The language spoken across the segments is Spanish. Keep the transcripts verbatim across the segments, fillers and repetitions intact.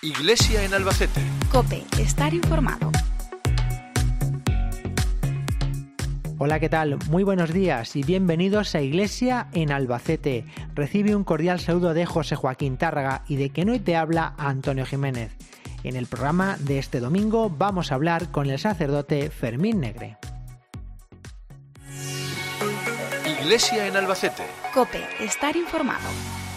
Iglesia en Albacete. COPE, estar informado. Hola, ¿qué tal? Muy buenos días y bienvenidos a Iglesia en Albacete. Recibe un cordial saludo de José Joaquín Tárraga y de quien hoy te habla Antonio Jiménez. En el programa de este domingo vamos a hablar con el sacerdote Fermín Negre. Iglesia en Albacete. COPE, estar informado.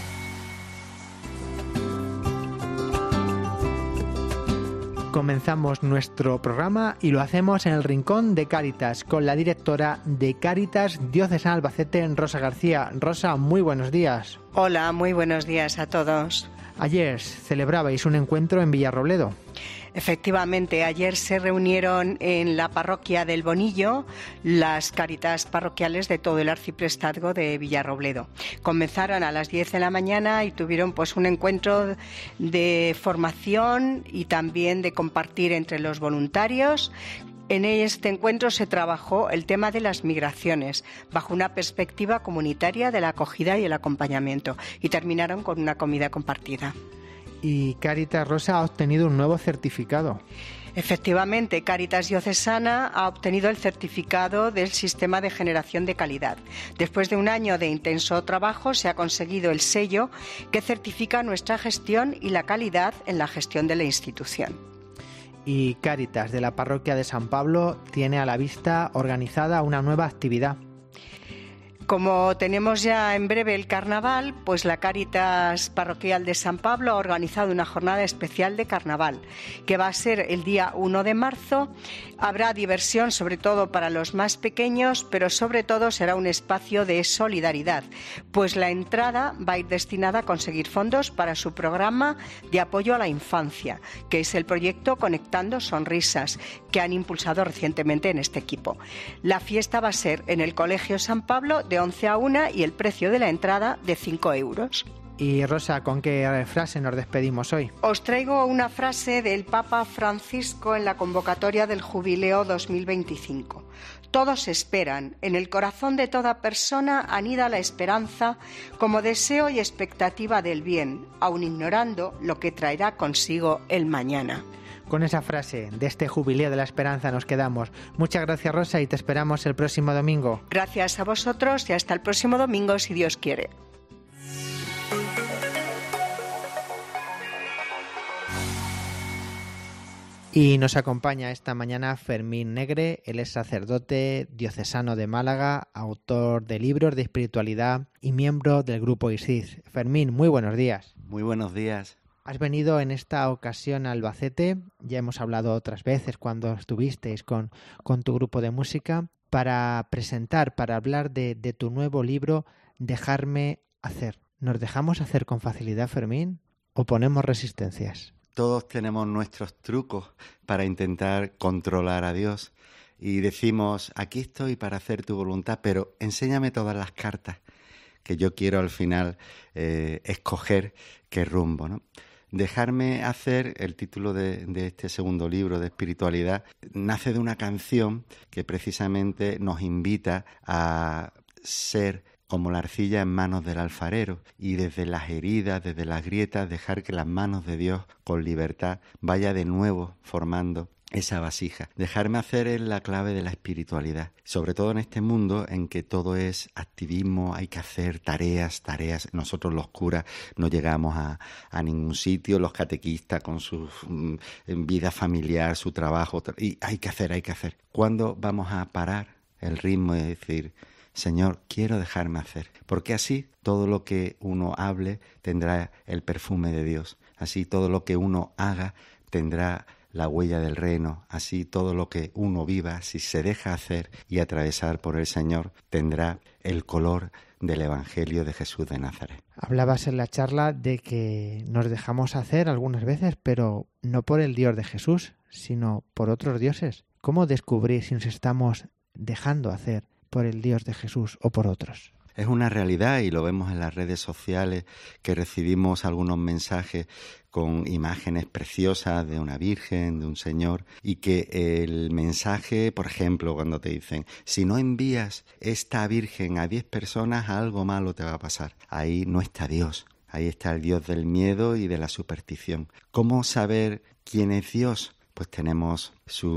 Comenzamos nuestro programa y lo hacemos en el Rincón de Cáritas con la directora de Cáritas Diocesana Albacete, Rosa García. Rosa, muy buenos días. Hola, muy buenos días a todos. Ayer celebrabais un encuentro en Villarrobledo. Efectivamente, ayer se reunieron en la parroquia del Bonillo las Cáritas parroquiales de todo el arciprestazgo de Villarrobledo. Comenzaron a las diez de la mañana y tuvieron pues un encuentro de formación y también de compartir entre los voluntarios. En este encuentro se trabajó el tema de las migraciones bajo una perspectiva comunitaria de la acogida y el acompañamiento y terminaron con una comida compartida. Y Cáritas, Rosa, ha obtenido un nuevo certificado. Efectivamente, Cáritas Diocesana ha obtenido el certificado del Sistema de Generación de Calidad. Después de un año de intenso trabajo se ha conseguido el sello que certifica nuestra gestión y la calidad en la gestión de la institución. Y Cáritas de la parroquia de San Pablo tiene a la vista organizada una nueva actividad. Como tenemos ya en breve el carnaval, pues la Cáritas Parroquial de San Pablo ha organizado una jornada especial de carnaval, que va a ser el día uno de marzo. Habrá diversión, sobre todo para los más pequeños, pero sobre todo será un espacio de solidaridad, pues la entrada va a ir destinada a conseguir fondos para su programa de apoyo a la infancia, que es el proyecto Conectando Sonrisas, que han impulsado recientemente en este equipo. La fiesta va a ser en el Colegio San Pablo de once a una y el precio de la entrada de cinco euros. Y Rosa, ¿con qué frase nos despedimos hoy? Os traigo una frase del Papa Francisco en la convocatoria del Jubileo dos mil veinticinco. Todos esperan, en el corazón de toda persona anida la esperanza como deseo y expectativa del bien, aun ignorando lo que traerá consigo el mañana. Con esa frase de este Jubileo de la Esperanza nos quedamos. Muchas gracias, Rosa, y te esperamos el próximo domingo. Gracias a vosotros y hasta el próximo domingo, si Dios quiere. Y nos acompaña esta mañana Fermín Negre. Él es sacerdote diocesano de Málaga, autor de libros de espiritualidad y miembro del grupo I S I D. Fermín, muy buenos días. Muy buenos días. Has venido en esta ocasión a Albacete, ya hemos hablado otras veces cuando estuvisteis con, con tu grupo de música, para presentar, para hablar de, de tu nuevo libro, Dejarme hacer. ¿Nos dejamos hacer con facilidad, Fermín, o ponemos resistencias? Todos tenemos nuestros trucos para intentar controlar a Dios y decimos, aquí estoy para hacer tu voluntad, pero enséñame todas las cartas que yo quiero al final eh, escoger qué rumbo, ¿no? Dejarme hacer, el título de, de este segundo libro de espiritualidad, nace de una canción que precisamente nos invita a ser como la arcilla en manos del alfarero y desde las heridas, desde las grietas, dejar que las manos de Dios con libertad vaya de nuevo formando esa vasija. Dejarme hacer es la clave de la espiritualidad, sobre todo en este mundo en que todo es activismo, hay que hacer tareas, tareas. Nosotros los curas no llegamos a, a ningún sitio, los catequistas con su mm, vida familiar, su trabajo, y hay que hacer, hay que hacer. ¿Cuándo vamos a parar el ritmo y decir, Señor, quiero dejarme hacer? Porque así todo lo que uno hable tendrá el perfume de Dios, así todo lo que uno haga tendrá la huella del reino, así todo lo que uno viva, si se deja hacer y atravesar por el Señor, tendrá el color del Evangelio de Jesús de Nazaret. Hablabas en la charla de que nos dejamos hacer algunas veces, pero no por el Dios de Jesús, sino por otros dioses. ¿Cómo descubrir si nos estamos dejando hacer por el Dios de Jesús o por otros? Es una realidad y lo vemos en las redes sociales, que recibimos algunos mensajes con imágenes preciosas de una virgen, de un señor, y que el mensaje, por ejemplo, cuando te dicen, si no envías esta virgen a diez personas, algo malo te va a pasar. Ahí no está Dios. Ahí está el Dios del miedo y de la superstición. ¿Cómo saber quién es Dios? Pues tenemos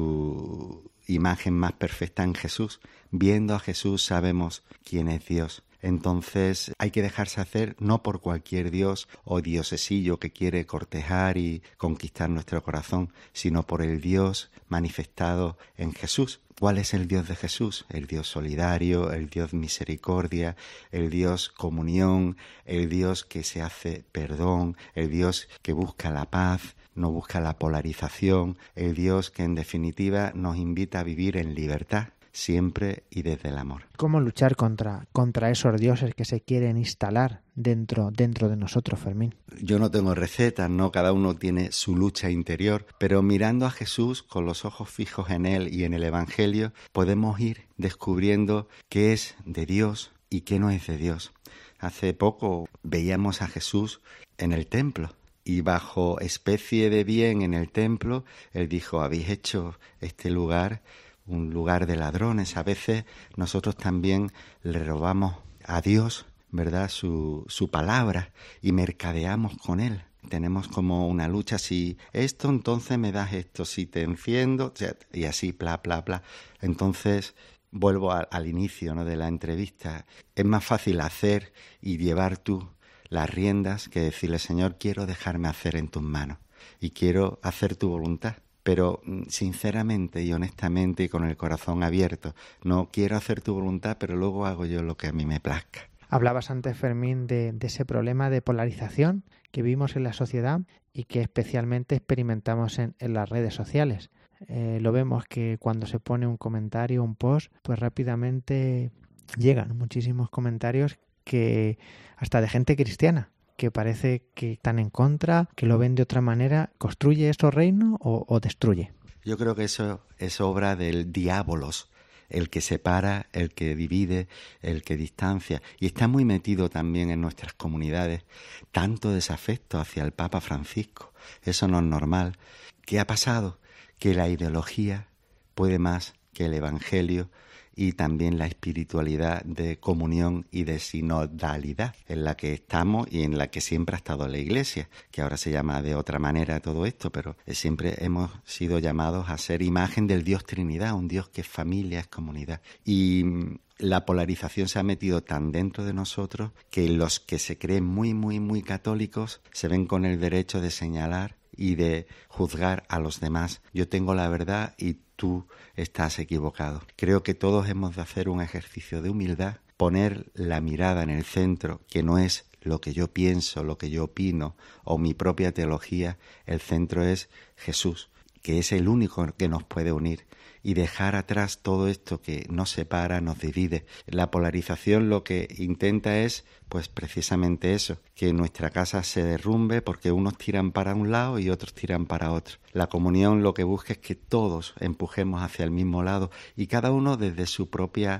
su imagen más perfecta en Jesús. Viendo a Jesús sabemos quién es Dios. Entonces hay que dejarse hacer no por cualquier dios o diosesillo que quiere cortejar y conquistar nuestro corazón, sino por el Dios manifestado en Jesús. ¿Cuál es el Dios de Jesús? El Dios solidario, el Dios misericordia, el Dios comunión, el Dios que se hace perdón, el Dios que busca la paz, no busca la polarización, el Dios que en definitiva nos invita a vivir en libertad, siempre y desde el amor. ¿Cómo luchar contra, contra esos dioses que se quieren instalar dentro, dentro de nosotros, Fermín? Yo no tengo recetas, ¿no? Cada uno tiene su lucha interior, pero mirando a Jesús con los ojos fijos en Él y en el Evangelio, podemos ir descubriendo qué es de Dios y qué no es de Dios. Hace poco veíamos a Jesús en el templo, y bajo especie de bien en el templo, Él dijo, habéis hecho este lugar un lugar de ladrones. A veces nosotros también le robamos a Dios, ¿verdad?, su, su palabra y mercadeamos con Él. Tenemos como una lucha, si esto, entonces me das esto, si te enciendo, y así, bla, bla, bla. Entonces, vuelvo a, al inicio, ¿no?, de la entrevista. Es más fácil hacer y llevar tú las riendas que decirle, Señor, quiero dejarme hacer en tus manos y quiero hacer tu voluntad. Pero sinceramente y honestamente y con el corazón abierto, no quiero hacer tu voluntad, pero luego hago yo lo que a mí me plazca. Hablabas antes, Fermín, de, de ese problema de polarización que vivimos en la sociedad y que especialmente experimentamos en, en las redes sociales. Eh, lo vemos que cuando se pone un comentario, un post, pues rápidamente llegan muchísimos comentarios que hasta de gente cristiana, que parece que están en contra, que lo ven de otra manera. ¿Construye eso reino o, o destruye? Yo creo que eso es obra del diabolos, el que separa, el que divide, el que distancia. Y está muy metido también en nuestras comunidades, tanto desafecto hacia el Papa Francisco. Eso no es normal. ¿Qué ha pasado? Que la ideología puede más que el Evangelio y también la espiritualidad de comunión y de sinodalidad en la que estamos y en la que siempre ha estado la Iglesia, que ahora se llama de otra manera todo esto, pero siempre hemos sido llamados a ser imagen del Dios Trinidad, un Dios que es familia, es comunidad. Y la polarización se ha metido tan dentro de nosotros que los que se creen muy, muy, muy católicos se ven con el derecho de señalar y de juzgar a los demás. Yo tengo la verdad y tú estás equivocado. Creo que todos hemos de hacer un ejercicio de humildad, poner la mirada en el centro, que no es lo que yo pienso, lo que yo opino o mi propia teología. El centro es Jesús, que es el único que nos puede unir, y dejar atrás todo esto que nos separa, nos divide. La polarización lo que intenta es, pues precisamente eso, que nuestra casa se derrumbe porque unos tiran para un lado y otros tiran para otro. La comunión lo que busca es que todos empujemos hacia el mismo lado y cada uno desde su propia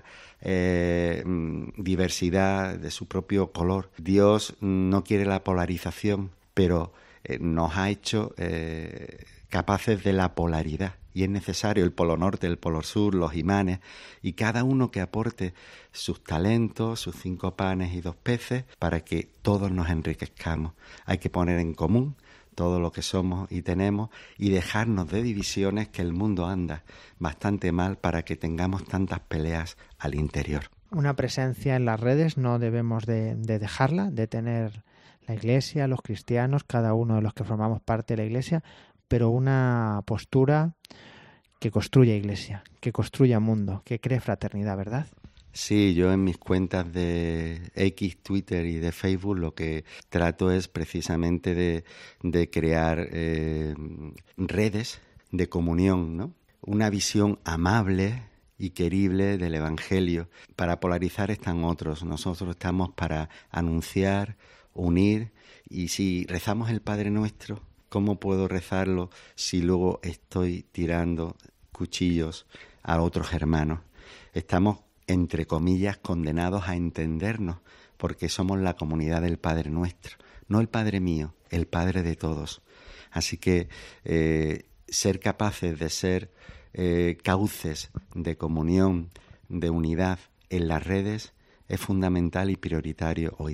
eh, diversidad, de su propio color. Dios no quiere la polarización, pero eh, nos ha hecho eh, capaces de la polaridad. Y es necesario el polo norte, el polo sur, los imanes, y cada uno que aporte sus talentos, sus cinco panes y dos peces, para que todos nos enriquezcamos. Hay que poner en común todo lo que somos y tenemos y dejarnos de divisiones, que el mundo anda bastante mal para que tengamos tantas peleas al interior. Una presencia en las redes no debemos de, de dejarla, de tener la Iglesia, los cristianos, cada uno de los que formamos parte de la Iglesia, pero una postura que construya Iglesia, que construya mundo, que cree fraternidad, ¿verdad? Sí, yo en mis cuentas de X, Twitter y de Facebook lo que trato es precisamente de, de crear eh, redes de comunión, ¿no? Una visión amable y querible del Evangelio. Para polarizar están otros, nosotros estamos para anunciar, unir, y si rezamos el Padre Nuestro, ¿cómo puedo rezarlo si luego estoy tirando cuchillos a otros hermanos? Estamos, entre comillas, condenados a entendernos porque somos la comunidad del Padre Nuestro, no el Padre mío, el Padre de todos. Así que eh, ser capaces de ser eh, cauces de comunión, de unidad en las redes es fundamental y prioritario hoy día.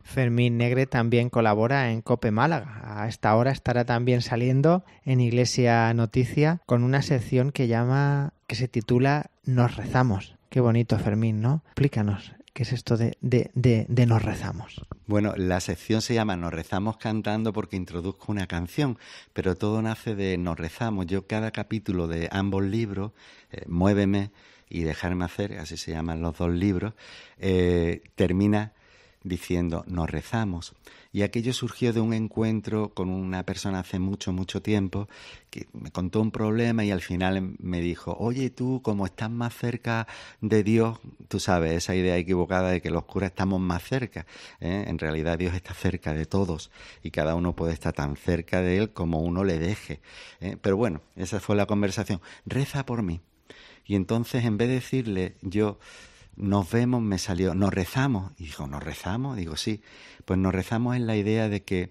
Fermín Negre también colabora en COPE Málaga. A esta hora estará también saliendo en Iglesia Noticia con una sección que llama, que se titula Nos rezamos. Qué bonito, Fermín, ¿no? Explícanos, ¿qué es esto de, de, de, de Nos rezamos? Bueno, la sección se llama Nos rezamos cantando porque introduzco una canción, pero todo nace de Nos rezamos. Yo cada capítulo de ambos libros, eh, Muéveme y Dejarme hacer, así se llaman los dos libros, eh, termina diciendo nos rezamos. Y aquello surgió de un encuentro con una persona hace mucho, mucho tiempo que me contó un problema y al final me dijo, oye, tú como estás más cerca de Dios, tú sabes, esa idea equivocada de que los curas estamos más cerca, ¿eh? En realidad Dios está cerca de todos y cada uno puede estar tan cerca de Él como uno le deje, ¿eh? Pero bueno, esa fue la conversación. Reza por mí. Y entonces en vez de decirle yo nos vemos, me salió, nos rezamos. Y dijo, ¿nos rezamos? Digo, sí. Pues nos rezamos en la idea de que,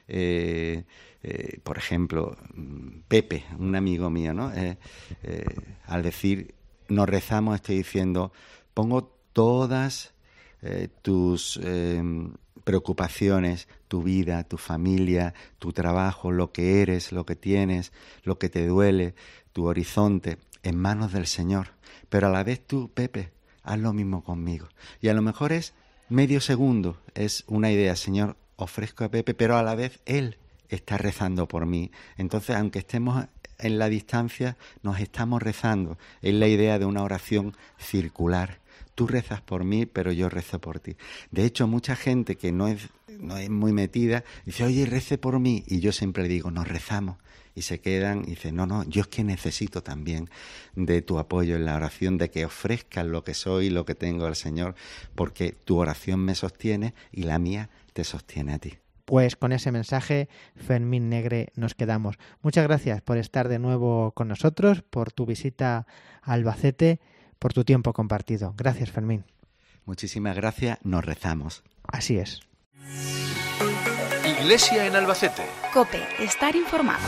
eh, eh, por ejemplo, Pepe, un amigo mío, ¿no? Eh, eh, al decir nos rezamos, estoy diciendo, pongo todas eh, tus eh, preocupaciones, tu vida, tu familia, tu trabajo, lo que eres, lo que tienes, lo que te duele, tu horizonte, en manos del Señor. Pero a la vez tú, Pepe, haz lo mismo conmigo. Y a lo mejor es medio segundo, es una idea, Señor, ofrezco a Pepe, pero a la vez Él está rezando por mí. Entonces, aunque estemos en la distancia, nos estamos rezando. Es la idea de una oración circular. Tú rezas por mí, pero yo rezo por ti. De hecho, mucha gente que no es, no es muy metida, dice, oye, rece por mí. Y yo siempre le digo, nos rezamos. Y se quedan y dicen, no, no, yo es que necesito también de tu apoyo en la oración, de que ofrezcas lo que soy, lo que tengo al Señor, porque tu oración me sostiene y la mía te sostiene a ti. Pues con ese mensaje, Fermín Negre, nos quedamos. Muchas gracias por estar de nuevo con nosotros, por tu visita a Albacete, por tu tiempo compartido. Gracias, Fermín. Muchísimas gracias, nos rezamos. Así es. Iglesia en Albacete. COPE, estar informado.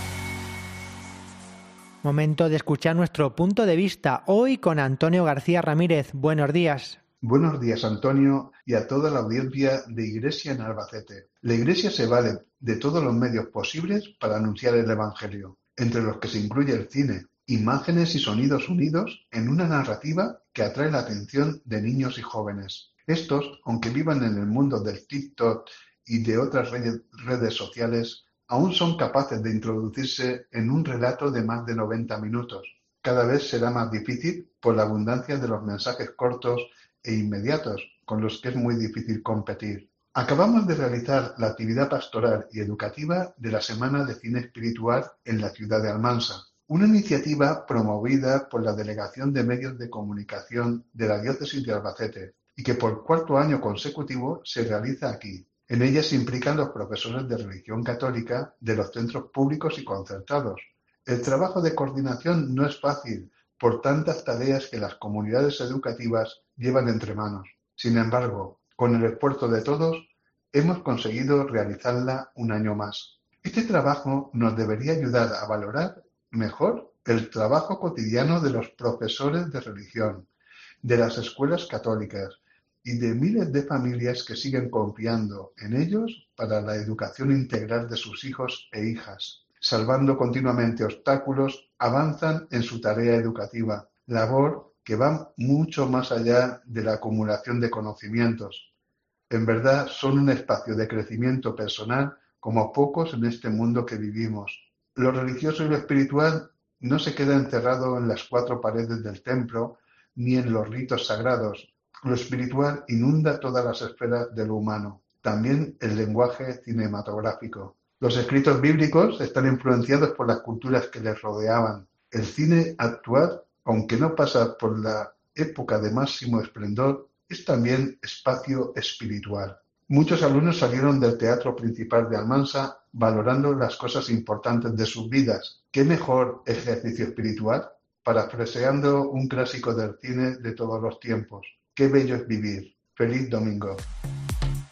Momento de escuchar nuestro punto de vista hoy con Antonio García Ramírez. Buenos días. Buenos días, Antonio, y a toda la audiencia de Iglesia en Albacete. La Iglesia se vale de todos los medios posibles para anunciar el Evangelio, entre los que se incluye el cine, imágenes y sonidos unidos en una narrativa que atrae la atención de niños y jóvenes. Estos, aunque vivan en el mundo del TikTok y de otras redes, redes sociales, aún son capaces de introducirse en un relato de más de noventa minutos. Cada vez será más difícil por la abundancia de los mensajes cortos e inmediatos, con los que es muy difícil competir. Acabamos de realizar la actividad pastoral y educativa de la Semana de Cine Espiritual en la ciudad de Almansa, una iniciativa promovida por la Delegación de Medios de Comunicación de la Diócesis de Albacete y que por cuarto año consecutivo se realiza aquí. En ella se implican los profesores de religión católica de los centros públicos y concertados. El trabajo de coordinación no es fácil por tantas tareas que las comunidades educativas llevan entre manos. Sin embargo, con el esfuerzo de todos, hemos conseguido realizarla un año más. Este trabajo nos debería ayudar a valorar mejor el trabajo cotidiano de los profesores de religión, de las escuelas católicas y de miles de familias que siguen confiando en ellos para la educación integral de sus hijos e hijas. Salvando continuamente obstáculos, avanzan en su tarea educativa, labor que va mucho más allá de la acumulación de conocimientos. En verdad, son un espacio de crecimiento personal como pocos en este mundo que vivimos. Lo religioso y lo espiritual no se queda encerrado en las cuatro paredes del templo ni en los ritos sagrados. Lo espiritual inunda todas las esferas de lo humano, también el lenguaje cinematográfico. Los escritos bíblicos están influenciados por las culturas que les rodeaban. El cine actual, aunque no pasa por la época de máximo esplendor, es también espacio espiritual. Muchos alumnos salieron del Teatro Principal de Almansa valorando las cosas importantes de sus vidas. ¿Qué mejor ejercicio espiritual? Parafraseando un clásico del cine de todos los tiempos. ¡Qué bello es vivir! ¡Feliz domingo!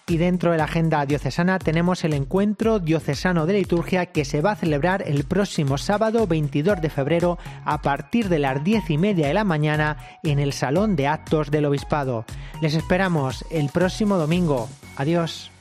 Y dentro de la agenda diocesana tenemos el encuentro diocesano de liturgia que se va a celebrar el próximo sábado veintidós de febrero a partir de las diez y media de la mañana en el Salón de Actos del Obispado. Les esperamos el próximo domingo. Adiós.